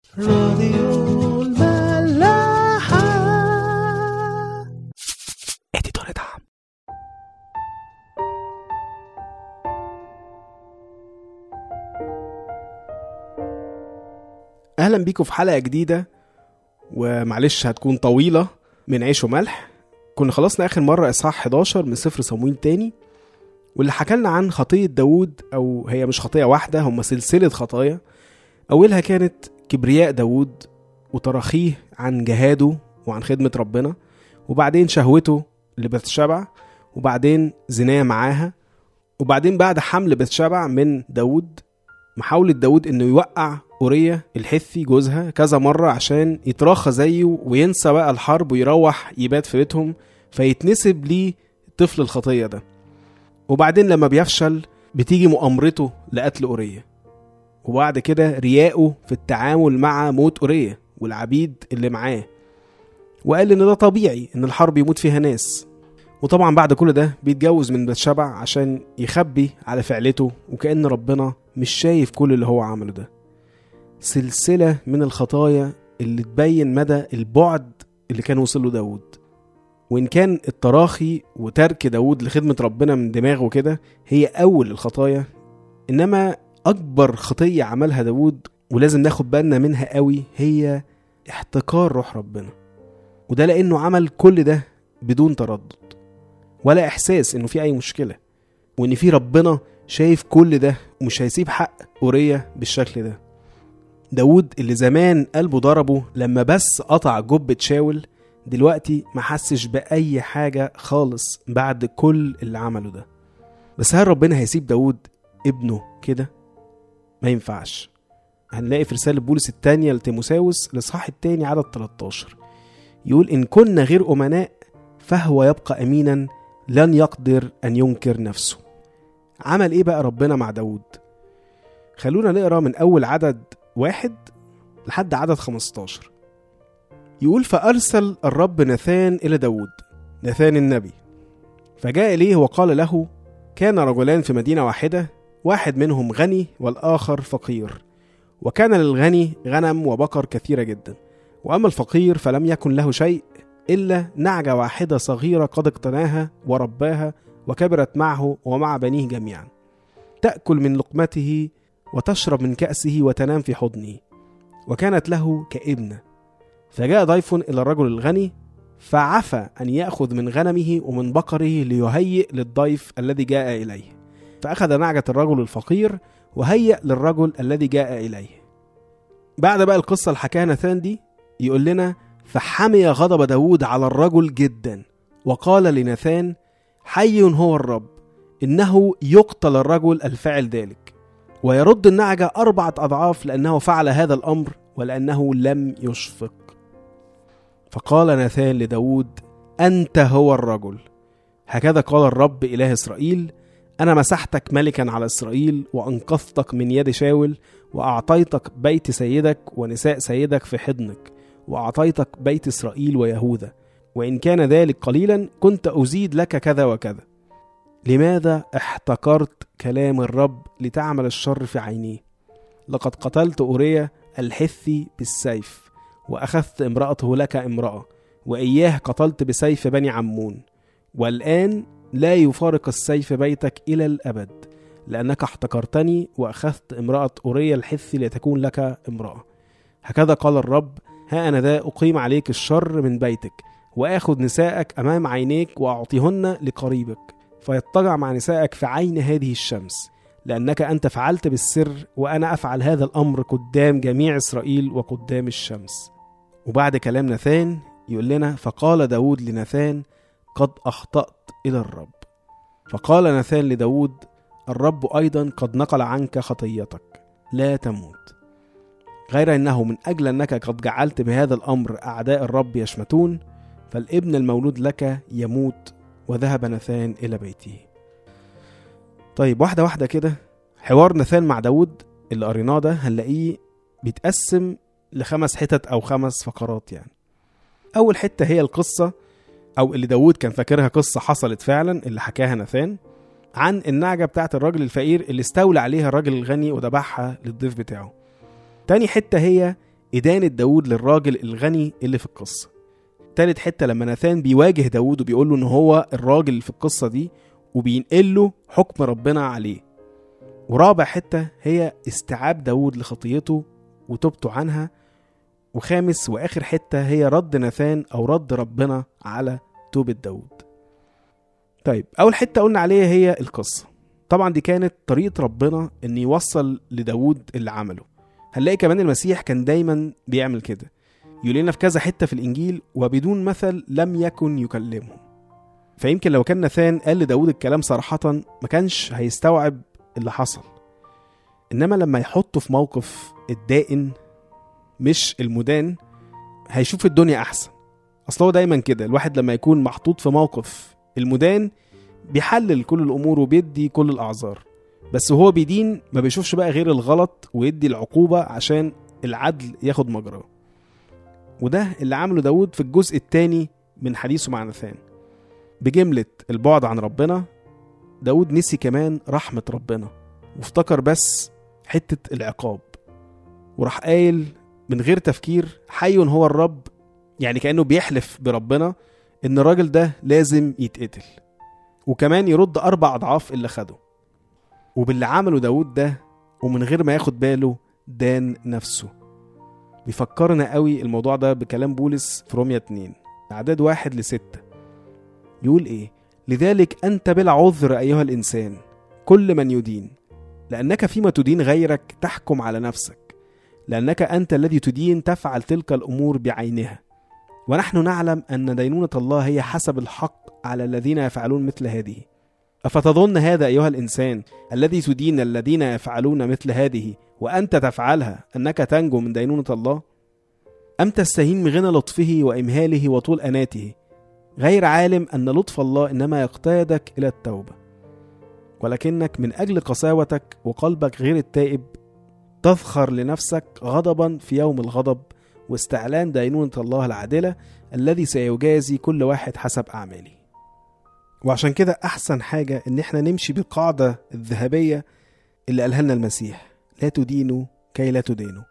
راديو الملاحة. اديتور دعم. اهلا بيكم في حلقة جديدة، ومعلش هتكون طويلة من عيش وملح. كنا خلصنا اخر مرة اصحاح 11 من سفر صموئيل تاني، واللي حكالنا عن خطية داود، او هي مش خطية واحدة، هم سلسلة خطايا. اولها كانت كبرياء داود وتراخيه عن جهاده وعن خدمة ربنا، وبعدين شهوته لبتشبع، وبعدين زناه معاها، وبعدين بعد حمل بتشبع من داود محاولة داود انه يوقع أورية الحثي جوزها كذا مرة عشان يتراخى زيه وينسى بقى الحرب ويروح يبات في بيتهم، فيتنسب ليه طفل الخطية ده. وبعدين لما بيفشل بتيجي مؤامرته لقتل أورية، وبعد كده رياءه في التعامل مع موت أورية والعبيد اللي معاه، وقال ان ده طبيعي ان الحرب يموت فيها ناس. وطبعا بعد كل ده بيتجوز من بتشبع عشان يخبي على فعلته، وكأن ربنا مش شايف كل اللي هو عمله ده. سلسلة من الخطايا اللي تبين مدى البعد اللي كان وصل له داود. وإن كان التراخي وترك داود لخدمة ربنا من دماغه كده هي أول الخطايا، إنما أكبر خطية عملها داود ولازم ناخد بالنا منها قوي هي احتكار روح ربنا. وده لأنه عمل كل ده بدون تردد ولا إحساس إنه في أي مشكلة، وإن في ربنا شايف كل ده ومش هيسيب حق أورية بالشكل ده. داود اللي زمان قلبه ضربه لما بس قطع جبة شاول، دلوقتي ما حسش بأي حاجة خالص بعد كل اللي عمله ده. بس هل ربنا هيسيب داود ابنه كده؟ ما ينفعش. هنلاقي في رسالة بولس الثانية لتيموثاوس الإصحاح الثاني عدد 13 يقول: إن كنا غير أمناء فهو يبقى أمينا لن يقدر أن ينكر نفسه. عمل إيه بقى ربنا مع داود؟ خلونا نقرأ من أول عدد 1 لحد عدد 15. يقول: فأرسل الرب ناثان إلى داود، ناثان النبي، فجاء إليه وقال له: كان رجلان في مدينة واحدة، واحد منهم غني والآخر فقير، وكان للغني غنم وبقر كثيرة جدا، وأما الفقير فلم يكن له شيء إلا نعجة واحدة صغيرة قد اقتناها ورباها وكبرت معه ومع بنيه جميعا، تأكل من لقمته وتشرب من كأسه وتنام في حضنه، وكانت له كابنة. فجاء ضيف إلى الرجل الغني فعفى أن يأخذ من غنمه ومن بقره ليهيئ للضيف الذي جاء إليه، فأخذ نعجة الرجل الفقير وهيئ للرجل الذي جاء إليه. بعد بقى القصة الحكاية ناثان دي يقول لنا: فحمي غضب داود على الرجل جدا، وقال لناثان: حي هو الرب، إنه يقتل الرجل الفعل ذلك، ويرد النعجة 4 أضعاف لأنه فعل هذا الأمر ولأنه لم يشفق. فقال ناثان لداود: أنت هو الرجل، هكذا قال الرب إله إسرائيل: أنا مسحتك ملكا على إسرائيل وأنقذتك من يد شاول، وأعطيتك بيت سيدك ونساء سيدك في حضنك، وأعطيتك بيت إسرائيل ويهوذا، وإن كان ذلك قليلا كنت أزيد لك كذا وكذا. لماذا احتقرت كلام الرب لتعمل الشر في عينيه؟ لقد قتلت أورية الحثي بالسيف، وأخذت امرأته لك امرأة، وإياه قتلت بسيف بني عمون، والآن لا يفارق السيف بيتك إلى الأبد، لأنك احتقرتني وأخذت امرأة أورية الحثي لتكون لك امرأة. هكذا قال الرب: ها أنا ذا أقيم عليك الشر من بيتك، وآخذ نسائك أمام عينيك وأعطيهن لقريبك، فيضطجع مع نسائك في عين هذه الشمس، لأنك أنت فعلت بالسر، وأنا أفعل هذا الأمر قدام جميع إسرائيل وقدام الشمس. وبعد كلام ناثان يقول لنا: فقال داود لناثان: قد أخطأت إلى الرب. فقال ناثان لداود: الرب أيضا قد نقل عنك خطيتك، لا تموت، غير أنه من أجل أنك قد جعلت بهذا الأمر أعداء الرب يشمتون، فالابن المولود لك يموت. وذهب ناثان إلى بيته. طيب، واحدة واحدة كده حوار ناثان مع داود اللي قريناه ده هنلاقيه بيتقسم ل5 حتت أو 5 فقرات. يعني أول حتة هي القصة، أو اللي داود كان فاكرها قصة حصلت فعلا، اللي حكاها ناثان عن النعجة بتاعت الراجل الفقير اللي استولى عليها الراجل الغني وذبحها للضيف بتاعه. تاني حتة هي إدانة داود للراجل الغني اللي في القصة. تالت حتة لما ناثان بيواجه داود وبيقول له إن هو الراجل اللي في القصة دي وبينقل له حكم ربنا عليه. ورابع حتة هي استيعاب داود لخطيته وتوبته عنها. وخامس وآخر حتة هي رد ناثان أو رد ربنا على توبة داود. طيب أول حتة قلنا عليها هي القصة. طبعا دي كانت طريقة ربنا إن يوصل لداود اللي عمله. هنلاقي كمان المسيح كان دايما بيعمل كده، يقول لنا في كذا حتة في الإنجيل وبدون مثل لم يكن يكلمهم. فيمكن لو كان ناثان قال لداود الكلام صراحة ما كانش هيستوعب اللي حصل، إنما لما يحطه في موقف الدائن مش المدان هيشوف الدنيا أحسن. أصله هو دايما كده، الواحد لما يكون محطوط في موقف المدان بيحلل كل الأمور وبيدي كل الأعذار، بس وهو بيدين ما بيشوفش بقى غير الغلط ويدي العقوبة عشان العدل ياخد مجراه. وده اللي عمله داود في الجزء الثاني من حديثه مع ناثان. بجملة البعد عن ربنا داود نسي كمان رحمة ربنا وافتكر بس حتة العقاب، وراح قايل من غير تفكير حي هو الرب، يعني كأنه بيحلف بربنا إن الراجل ده لازم يتقتل وكمان يرد 4 أضعاف اللي خده. وباللي عمله داود ده ومن غير ما ياخد باله دان نفسه. بيفكرنا قوي الموضوع ده بكلام بولس في رومية 2 أعداد 1-6. يقول إيه؟ لذلك أنت بلا عذر أيها الإنسان كل من يدين، لأنك فيما تدين غيرك تحكم على نفسك، لأنك أنت الذي تدين تفعل تلك الأمور بعينها، ونحن نعلم أن دينونة الله هي حسب الحق على الذين يفعلون مثل هذه. أفتظن هذا أيها الإنسان الذي تدين الذين يفعلون مثل هذه وأنت تفعلها أنك تنجو من دينونة الله؟ أم تستهين من غنى لطفه وإمهاله وطول أناته، غير عالم أن لطف الله إنما يقتادك إلى التوبة، ولكنك من أجل قساوتك وقلبك غير التائب تذخر لنفسك غضبا في يوم الغضب واستعلان دينونة الله العادلة الذي سيجازي كل واحد حسب أعماله. وعشان كده أحسن حاجة إن احنا نمشي بالقاعدة الذهبية اللي قالها لنا المسيح: لا تدينوا كي لا تدينوا.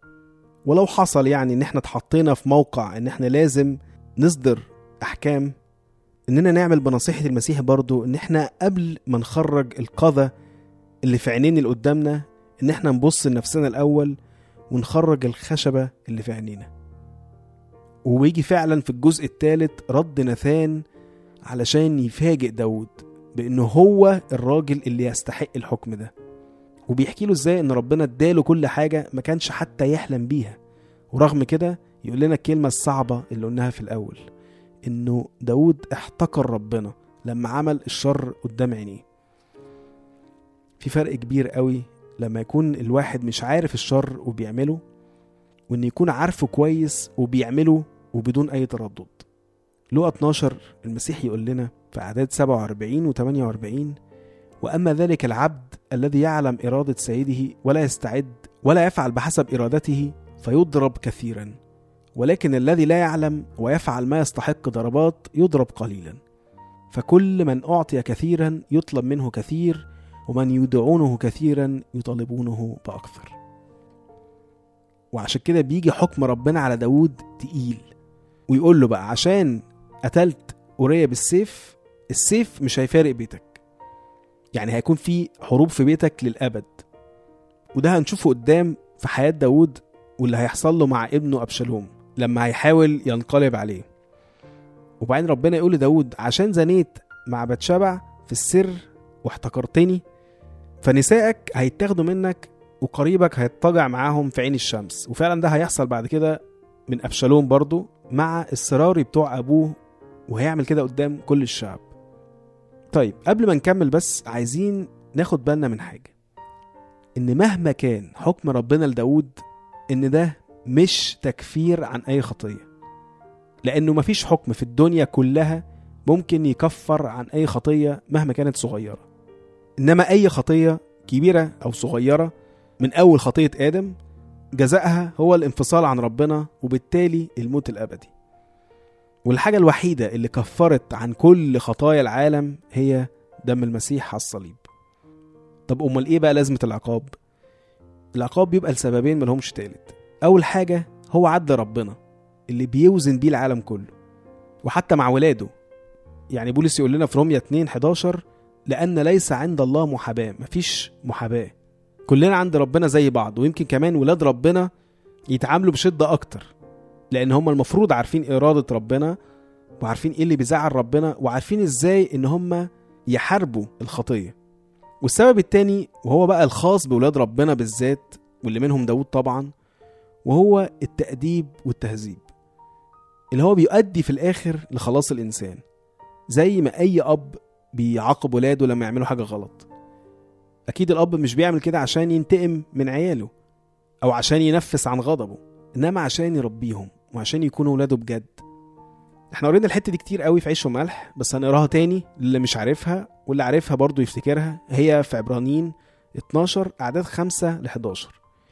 ولو حصل يعني إن احنا اتحطينا في موقع إن احنا لازم نصدر أحكام، إننا نعمل بنصيحة المسيح برضو إن احنا قبل ما نخرج القذى اللي في عينين اللي قدامنا إن احنا نبص لنفسنا الأول ونخرج الخشبة اللي في عينينا. وبيجي فعلا في الجزء الثالث رد ناثان علشان يفاجئ داود بأنه هو الراجل اللي يستحق الحكم ده، وبيحكي له ازاي ان ربنا اداله كل حاجة ما كانش حتى يحلم بيها. ورغم كده يقول لنا الكلمة الصعبة اللي قلناها في الأول، انه داود احتقر ربنا لما عمل الشر قدام عينيه. في فرق كبير قوي لما يكون الواحد مش عارف الشر وبيعمله، وان يكون عارفه كويس وبيعمله وبدون اي تردد. لوقا 12 المسيح يقول لنا في أعداد 47-48: وأما ذلك العبد الذي يعلم إرادة سيده ولا يستعد ولا يفعل بحسب إرادته فيضرب كثيرا، ولكن الذي لا يعلم ويفعل ما يستحق ضربات يضرب قليلا. فكل من أعطي كثيرا يطلب منه كثير، ومن يدعونه كثيرا يطالبونه بأكثر. وعشان كده بيجي حكم ربنا على داود تقيل، ويقول له بقى عشان قتلت أوريا بالسيف، السيف مش هيفارق بيتك، يعني هيكون في حروب في بيتك للأبد. وده هنشوفه قدام في حياة داود واللي هيحصل له مع ابنه أبشالوم لما هيحاول ينقلب عليه. وبعدين ربنا يقول لداود عشان زنيت مع بتشبع في السر واحتقرتني، فنسائك هيتاخدوا منك وقريبك هيتطجع معاهم في عين الشمس. وفعلا ده هيحصل بعد كده من أبشالوم برضو مع السراري بتوع أبوه، وهيعمل كده قدام كل الشعب. طيب قبل ما نكمل بس عايزين ناخد بالنا من حاجة، إن مهما كان حكم ربنا لداود إن ده مش تكفير عن أي خطية، لأنه مفيش حكم في الدنيا كلها ممكن يكفر عن أي خطية مهما كانت صغيرة. إنما أي خطية كبيرة أو صغيرة من أول خطية آدم جزائها هو الانفصال عن ربنا وبالتالي الموت الأبدي. والحاجة الوحيدة اللي كفرت عن كل خطايا العالم هي دم المسيح على الصليب. طب أمال إيه بقى لازمة العقاب؟ العقاب بيبقى لسببين ملهمش تالت. أول حاجة هو عدل ربنا اللي بيوزن بيه العالم كله، وحتى مع ولاده. يعني بولس يقول لنا في رومية 2:11 لأن ليس عند الله محاباة، مفيش محاباة، كلنا عند ربنا زي بعض. ويمكن كمان ولاد ربنا يتعاملوا بشدة أكتر، لأن هم المفروض عارفين إرادة ربنا وعارفين إيه اللي بيزعل ربنا وعارفين إزاي إن هم يحاربوا الخطية. والسبب التاني وهو بقى الخاص بولاد ربنا بالذات، واللي منهم داود طبعا، وهو التأديب والتهذيب اللي هو بيؤدي في الآخر لخلاص الإنسان. زي ما أي أب بيعاقب ولاده لما يعملوا حاجة غلط، أكيد الأب مش بيعمل كده عشان ينتقم من عياله أو عشان ينفس عن غضبه، إنما عشان يربيهم وعشان يكونوا ولاده بجد. احنا قرينا الحتة دي كتير قوي في عيش وملح، بس هنقراها تاني اللي مش عارفها، واللي عارفها برضو يفتكرها. هي في عبرانيين 12 أعداد 5-11.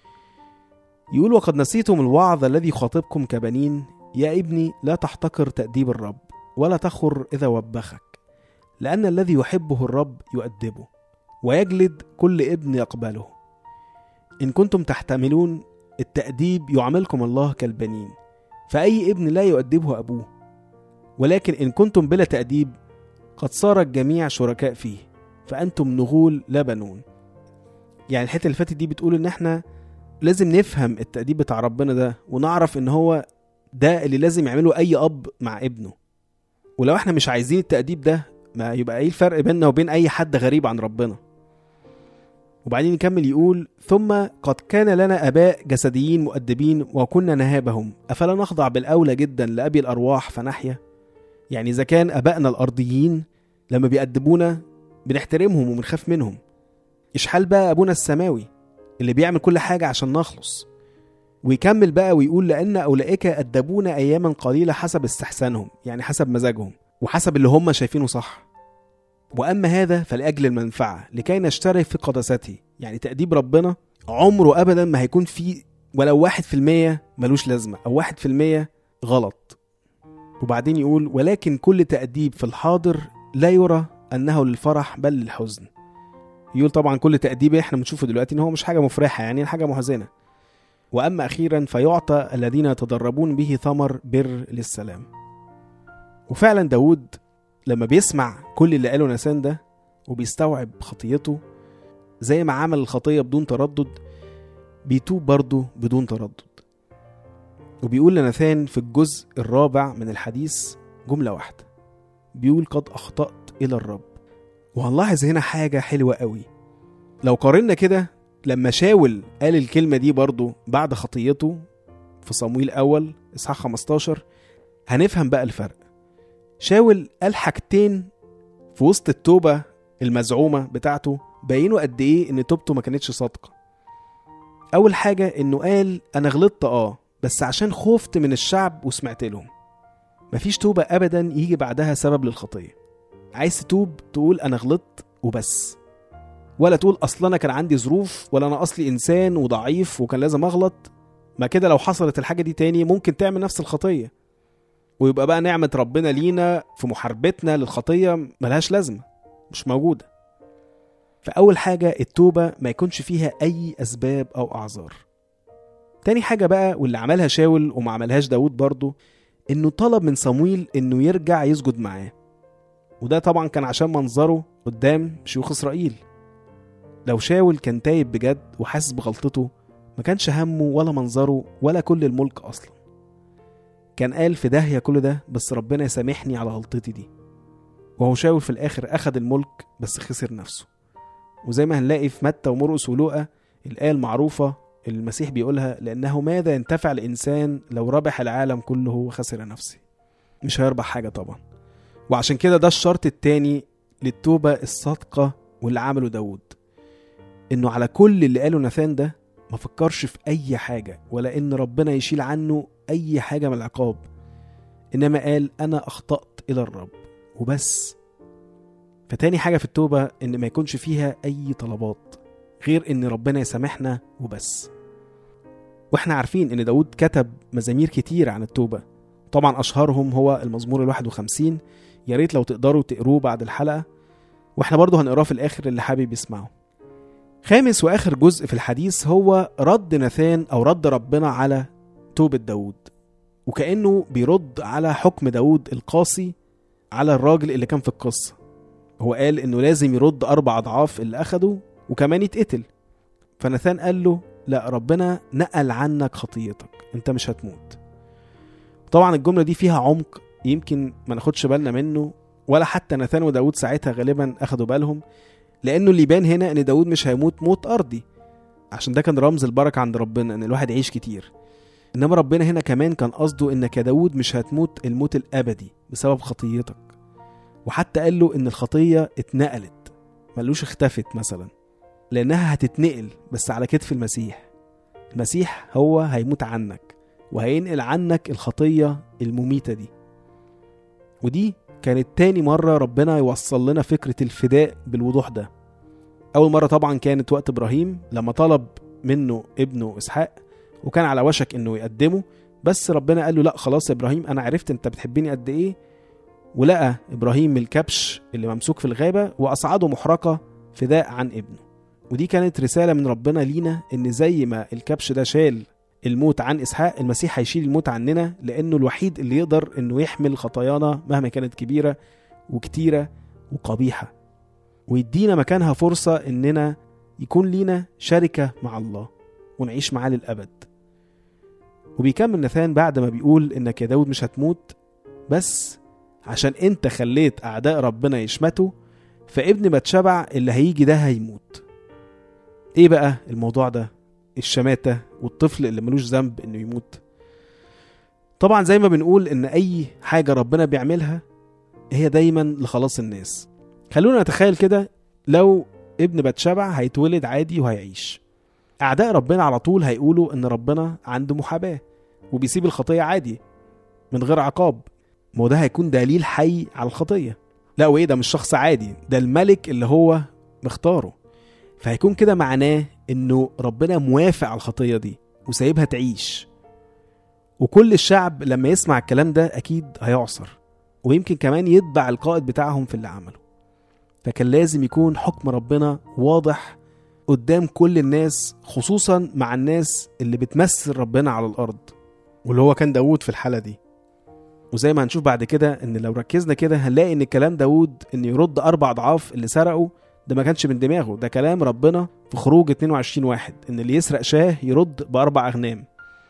يقول وقد نسيتم الوعظ الذي خاطبكم كبنين، يا ابني لا تحتقر تأديب الرب ولا تخر إذا وبخك، لأن الذي يحبه الرب يؤدبه ويجلد كل ابن يقبله. إن كنتم تحتملون التأديب يعاملكم الله كالبنين، فأي ابن لا يؤدبه أبوه. ولكن إن كنتم بلا تأديب قد صار الجميع شركاء فيه، فأنتم نغول لا بنون. يعني الحتة اللي فاتت دي بتقول إن احنا لازم نفهم التأديب بتاع ربنا ده، ونعرف إن هو ده اللي لازم يعمله أي أب مع ابنه. ولو احنا مش عايزين التأديب ده، ما يبقى ايه الفرق بيننا وبين أي حد غريب عن ربنا؟ وبعدين يكمل يقول ثم قد كان لنا آباء جسديين مؤدبين وكنا نهابهم، أفلا نخضع بالأولى جدا لأبي الأرواح فنحيا؟ يعني إذا كان آبائنا الأرضيين لما بيأدبونا بنحترمهم وبنخاف منهم، إشحال بقى أبونا السماوي اللي بيعمل كل حاجة عشان نخلص. ويكمل بقى ويقول لأن أولئك أدبونا أياما قليلة حسب استحسانهم، يعني حسب مزاجهم وحسب اللي هم شايفينه صح. وأما هذا فلأجل المنفعة لكي نشترك في قدسته. يعني تأديب ربنا عمره أبدا ما هيكون فيه ولو 1% ملوش لازمة أو 1% غلط. وبعدين يقول ولكن كل تأديب في الحاضر لا يرى أنه للفرح بل للحزن. يقول طبعا كل تأديب احنا بنشوفه دلوقتي إن هو مش حاجة مفرحة، يعني حاجة محزنة. وأما أخيرا فيعطى الذين يتدربون به ثمر بر للسلام. وفعلا داود لما بيسمع كل اللي قاله ناثان ده وبيستوعب خطيته، زي ما عمل الخطية بدون تردد بيتوب برضه بدون تردد. وبيقول لناثان في الجزء 4 من الحديث جملة واحدة، بيقول قد أخطأت إلى الرب. وهنلاحظ هنا حاجة حلوة قوي. لو قارنا كده لما شاول قال الكلمة دي برضه بعد خطيته في صمويل أول إصحاح 15، هنفهم بقى الفرق. شاول قال حاجتين في وسط التوبة المزعومة بتاعته بينوا قد إيه إن توبته ما كانتش صادقة. أول حاجة إنه قال أنا غلطت بس عشان خفت من الشعب وسمعت لهم. مفيش توبة أبدا يجي بعدها سبب للخطية. عايز تتوب تقول أنا غلطت وبس، ولا تقول أصلا أنا كان عندي ظروف، ولا أنا أصلي إنسان وضعيف وكان لازم أغلط. ما كده لو حصلت الحاجة دي تاني ممكن تعمل نفس الخطية، ويبقى بقى نعمة ربنا لينا في محاربتنا للخطية ملهاش لازمة، مش موجودة. فأول حاجة التوبة ما يكونش فيها أي أسباب أو أعذار. تاني حاجة بقى واللي عملها شاول وما عملهاش داود برضو، إنه طلب من صمويل إنه يرجع يسجد معاه. وده طبعا كان عشان منظره قدام شيوخ إسرائيل. لو شاول كان تايب بجد وحاسس بغلطته ما كانش همه ولا منظره ولا كل الملك أصلا. كان قال في داهية كل ده، بس ربنا يسامحني على غلطتي دي. وهو شاول في الآخر أخذ الملك بس خسر نفسه. وزي ما هنلاقي في متى ومرقس ولوقا الآية المعروفة اللي المسيح بيقولها لأنه ماذا ينتفع الإنسان لو ربح العالم كله وخسر نفسه؟ مش هيربح حاجة طبعا. وعشان كده ده الشرط التاني للتوبة الصادقة واللي عمله داود، إنه على كل اللي قاله ناثان ده ما فكرش في أي حاجة ولا إن ربنا يشيل عنه أي حاجة من العقاب، إنما قال أنا أخطأت إلى الرب وبس. فتاني حاجة في التوبة إن ما يكونش فيها أي طلبات غير إن ربنا يسامحنا وبس. وإحنا عارفين إن داود كتب مزامير كتير عن التوبة، طبعا أشهرهم هو المزمور 51. يا ريت لو تقدروا تقروه بعد الحلقة، وإحنا برضو هنقراه في الآخر اللي حابب يسمعه. خامس وآخر جزء في الحديث هو رد ناثان أو رد ربنا على توبة داود، وكأنه بيرد على حكم داود القاسي على الراجل اللي كان في القصة. هو قال إنه لازم يرد 4 أضعاف اللي أخده وكمان يتقتل. فناثان قال له لا، ربنا نقل عنك خطيتك، انت مش هتموت. طبعا الجملة دي فيها عمق يمكن ما ناخدش بالنا منه، ولا حتى ناثان وداود ساعتها غالبا أخدوا بالهم، لأنه اللي يبان هنا إن داود مش هيموت موت أرضي، عشان ده كان رمز البركة عند ربنا إن الواحد يعيش كتير. إنما ربنا هنا كمان كان قصده إنك يا داود مش هتموت الموت الأبدي بسبب خطيتك. وحتى قال له إن الخطية اتنقلت، ملوش اختفت مثلا، لأنها هتتنقل بس على كتف المسيح. المسيح هو هيموت عنك وهينقل عنك الخطية المميتة دي. ودي كانت تاني مرة ربنا يوصل لنا فكرة الفداء بالوضوح ده. أول مرة طبعا كانت وقت إبراهيم لما طلب منه ابنه إسحاق وكان على وشك إنه يقدمه، بس ربنا قال له لا خلاص يا إبراهيم، أنا عرفت أنت بتحبني قد إيه. ولقى إبراهيم الكبش اللي ممسوك في الغابة وأصعده محرقة فداء عن ابنه. ودي كانت رسالة من ربنا لينا إن زي ما الكبش ده شال الموت عن إسحاق، المسيح هيشيل الموت عننا، لأنه الوحيد اللي يقدر إنه يحمل خطايانا مهما كانت كبيرة وكتيرة وقبيحة، ويدينا مكانها فرصة إننا يكون لينا شركة مع الله ونعيش معاه للأبد. وبيكمل ناثان بعد ما بيقول إنك يا داود مش هتموت، بس عشان انت خليت أعداء ربنا يشمتوا، فابن بتشبع اللي هيجي ده هيموت. ايه بقى الموضوع ده؟ الشماتة والطفل اللي ملوش ذنب انه يموت. طبعا زي ما بنقول ان اي حاجة ربنا بيعملها هي دايما لخلاص الناس. خلونا نتخيل كده لو ابن بتشبع هيتولد عادي وهيعيش، اعداء ربنا على طول هيقولوا ان ربنا عنده محاباة وبيسيب الخطية عادي من غير عقاب. ما ده هيكون دليل حي على الخطية. لا وايه ده، مش شخص عادي، ده الملك اللي هو مختاره. فهيكون كده معناه انه ربنا موافق على الخطية دي وسايبها تعيش. وكل الشعب لما يسمع الكلام ده اكيد هيعصر، ويمكن كمان يتبع القائد بتاعهم في اللي عمله. فكان لازم يكون حكم ربنا واضح قدام كل الناس، خصوصا مع الناس اللي بتمثل ربنا على الارض، واللي هو كان داود في الحالة دي. وزي ما هنشوف بعد كده ان لو ركزنا كده هنلاقي ان كلام داود ان يرد 4 أضعاف اللي سرقوا ده ما كانش من دماغه، ده كلام ربنا في خروج 22:1 ان اللي يسرق شاه يرد ب4 أغنام.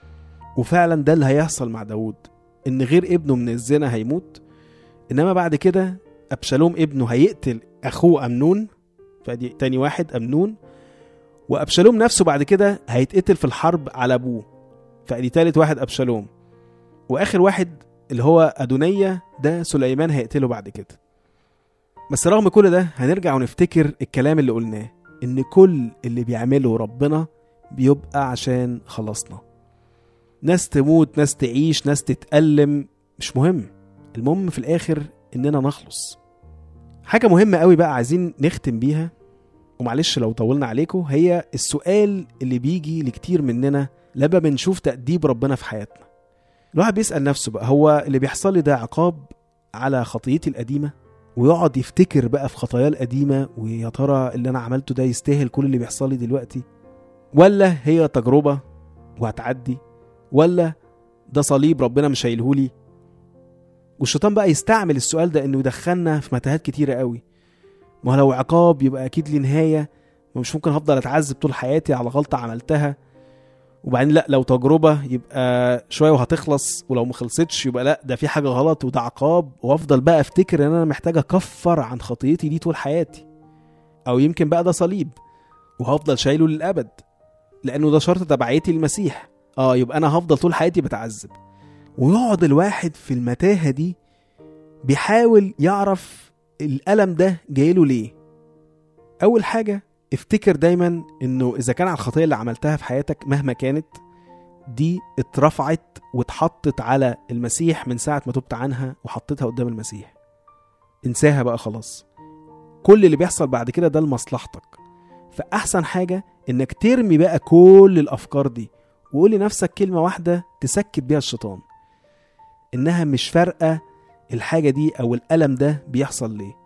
وفعلا ده اللي هيحصل مع داود، ان غير ابنه من الزنا هيموت، انما بعد كده أبشالوم ابنه هيقتل اخوه أمنون، فدي تاني واحد أمنون. وأبشالوم نفسه بعد كده هيتقتل في الحرب على ابوه، فدي تالت واحد أبشالوم. واخر واحد اللي هو أدونية ده سليمان هيقتله بعد كده. بس رغم كل ده هنرجع ونفتكر الكلام اللي قلناه، ان كل اللي بيعمله ربنا بيبقى عشان خلصنا. ناس تموت، ناس تعيش، ناس تتألم، مش مهم، المهم في الآخر اننا نخلص. حاجة مهمة قوي بقى عايزين نختم بيها، ومعلش لو طولنا عليكم، هي السؤال اللي بيجي لكتير مننا لما بنشوف تأديب ربنا في حياتنا. الواحد بيسأل نفسه بقى، هو اللي بيحصل لي ده عقاب على خطيتي القديمة؟ ويقعد يفتكر بقى في خطاياه القديمة، ويا ترى اللي أنا عملته ده يستاهل كل اللي بيحصل لي دلوقتي، ولا هي تجربة وهتعدي، ولا ده صليب ربنا مش هيلهولي؟ والشيطان بقى يستعمل السؤال ده انه يدخلنا في متاهات كتيرة قوي. ما لو عقاب يبقى اكيد ليه نهاية، ومش ممكن هفضل اتعذب طول حياتي على غلطة عملتها. وبعدين لا، لو تجربة يبقى شوية وهتخلص، ولو مخلصتش يبقى لا، ده في حاجة غلط وده عقاب، وافضل بقى افتكر ان انا محتاج اكفر عن خطيتي دي طول حياتي. او يمكن بقى ده صليب وهفضل شايله للأبد لانه ده شرط تبعيتي للمسيح، يبقى انا هفضل طول حياتي بتعذب. ويقعد الواحد في المتاهة دي بيحاول يعرف الألم ده جايله ليه. أول حاجة افتكر دايما انه اذا كان على الخطية اللي عملتها في حياتك مهما كانت دي اترفعت واتحطت على المسيح من ساعة ما تبت عنها وحطتها قدام المسيح، انساها بقى خلاص. كل اللي بيحصل بعد كده ده لمصلحتك. فأحسن حاجة انك ترمي بقى كل الأفكار دي، وقول لنفسك كلمة واحدة تسكت بيها الشيطان، انها مش فارقة الحاجة دي او الألم ده بيحصل ليه،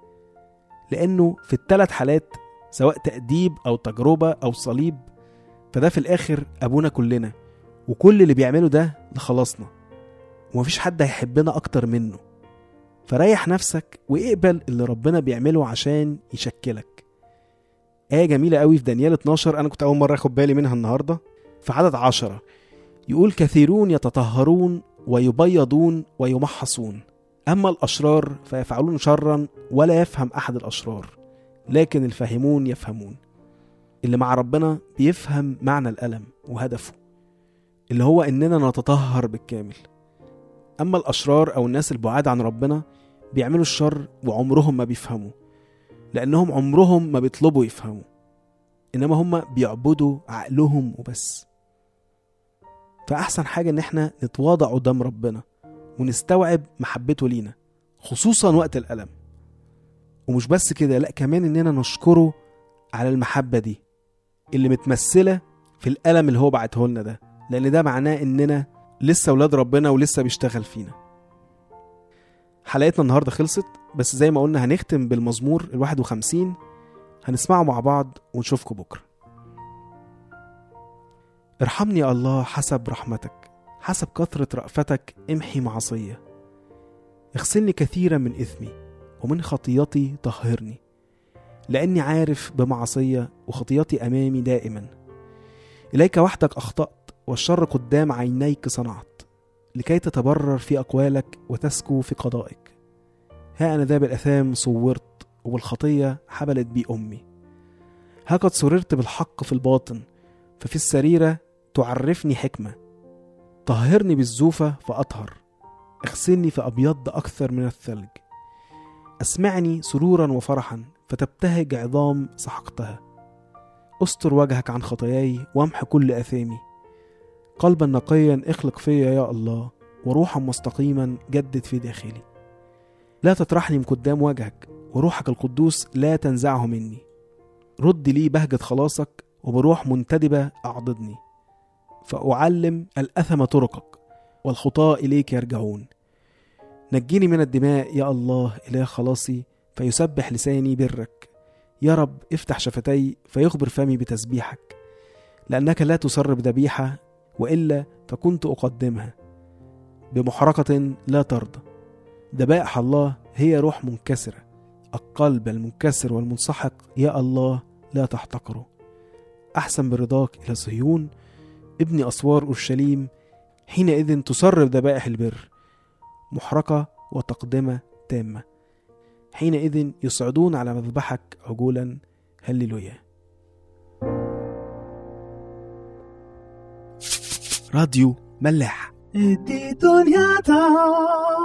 لانه في الثلاث حالات سواء تأديب او تجربة او صليب، فده في الاخر ابونا كلنا، وكل اللي بيعمله ده لخلاصنا، ومفيش حد هيحبنا أكتر منه. فريح نفسك واقبل اللي ربنا بيعمله عشان يشكلك. آية جميلة قوي في دانيال 12، أنا كنت أول مرة أخد بالي منها النهاردة. في عدد 10 يقول: كثيرون يتطهرون ويبيضون ويمحصون، أما الأشرار فيفعلون شرا ولا يفهم أحد الأشرار، لكن الفاهمون يفهمون. اللي مع ربنا بيفهم معنى الألم وهدفه، اللي هو إننا نتطهر بالكامل. أما الأشرار أو الناس البعاد عن ربنا بيعملوا الشر وعمرهم ما بيفهموا، لأنهم عمرهم ما بيطلبوا يفهموا، إنما هم بيعبدوا عقلهم وبس. فأحسن حاجة إن احنا نتواضع قدام ربنا ونستوعب محبته لينا، خصوصا وقت الألم. ومش بس كده، لأ كمان إننا نشكره على المحبة دي اللي متمثلة في الألم اللي هو بعته لنا ده، لأن ده معناه إننا لسه ولاد ربنا ولسه بيشتغل فينا. حلقتنا النهاردة خلصت، بس زي ما قلنا هنختم بالمزمور 51، هنسمعه مع بعض ونشوفكم بكرة. ارحمني يا الله حسب رحمتك، حسب كثرة رأفتك امحي معصية. اغسلني كثيرا من إثمي ومن خطيتي طهرني، لأني عارف بمعصية وخطيتي أمامي دائما. إليك وحدك أخطأت والشر قدام عينيك صنعت، لكي تتبرر في أقوالك وتسكو في قضائك. ها أنا ذا بالأثام صورت وبالخطية حبلت بي أمي. ها قد سررت بالحق في الباطن، ففي السريرة تعرفني حكمة. طهرني بالزوفة فأطهر، اغسلني فأبيض أكثر من الثلج. أسمعني سرورا وفرحا فتبتهج عظام سحقتها. أستر وجهك عن خطاياي وامح كل أثامي. قلبا نقيا اخلق فيا يا الله، وروحا مستقيما جدد في داخلي. لا تطرحني من قدام وجهك، وروحك القدوس لا تنزعه مني. رد لي بهجة خلاصك، وبروح منتدبة أعضدني. فأعلم الأثم طرقك، والخطاة إليك يرجعون. نجيني من الدماء يا الله إله خلاصي، فيسبح لساني برك. يا رب افتح شفتي فيخبر فمي بتسبيحك، لأنك لا تسر بذبيحة، وإلا فكنت أقدمها. بمحرقة لا ترضى. ذبائح الله هي روح منكسرة، القلب المنكسر والمنسحق يا الله لا تحتقره. أحسن برضاك إلى صهيون ابن أسوار أورشليم، حينئذ تسر بذبائح البر، محرقة وتقدمة تامة. حينئذ يصعدون على مذبحك عجولا. هللويا. راديو ملاح.